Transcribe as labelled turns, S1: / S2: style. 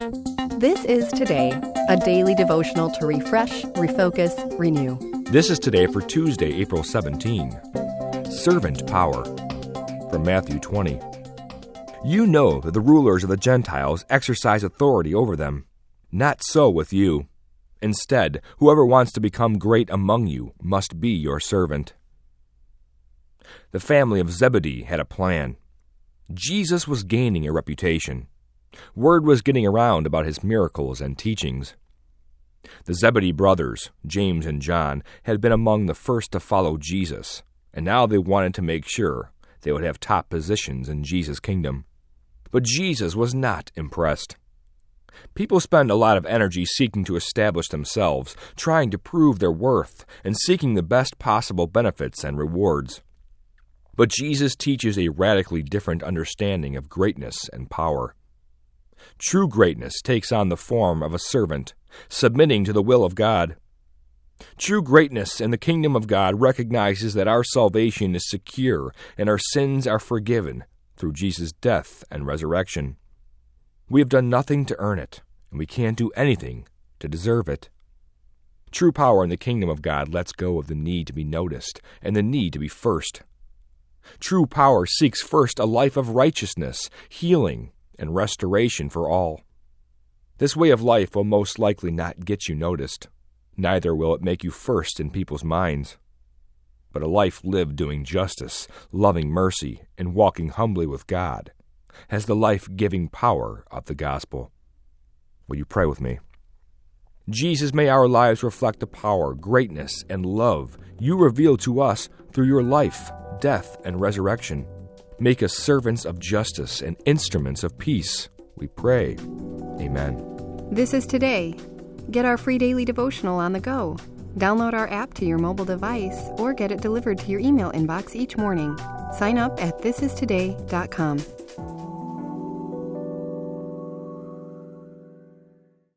S1: This is Today, a daily devotional to refresh, refocus, renew.
S2: This is Today for Tuesday, April 17. Servant Power. From Matthew 20. You know that the rulers of the Gentiles exercise authority over them. Not so with you. Instead, whoever wants to become great among you must be your servant. The family of Zebedee had a plan. Jesus was gaining a reputation. Word was getting around about his miracles and teachings. The Zebedee brothers, James and John, had been among the first to follow Jesus, and now they wanted to make sure they would have top positions in Jesus' kingdom. But Jesus was not impressed. People spend a lot of energy seeking to establish themselves, trying to prove their worth, and seeking the best possible benefits and rewards. But Jesus teaches a radically different understanding of greatness and power. True greatness takes on the form of a servant, submitting to the will of God. True greatness in the kingdom of God recognizes that our salvation is secure and our sins are forgiven through Jesus' death and resurrection. We have done nothing to earn it, and we can't do anything to deserve it. True power in the kingdom of God lets go of the need to be noticed and the need to be first. True power seeks first a life of righteousness, healing, and restoration for all. This way of life will most likely not get you noticed. Neither will it make you first in people's minds. But a life lived doing justice, loving mercy, and walking humbly with God has the life-giving power of the gospel. Will you pray with me? Jesus, may our lives reflect the power, greatness, and love you reveal to us through your life, death, and resurrection. Make us servants of justice and instruments of peace, we pray. Amen.
S1: This is Today. Get our free daily devotional on the go. Download our app to your mobile device or get it delivered to your email inbox each morning. Sign up at thisistoday.com.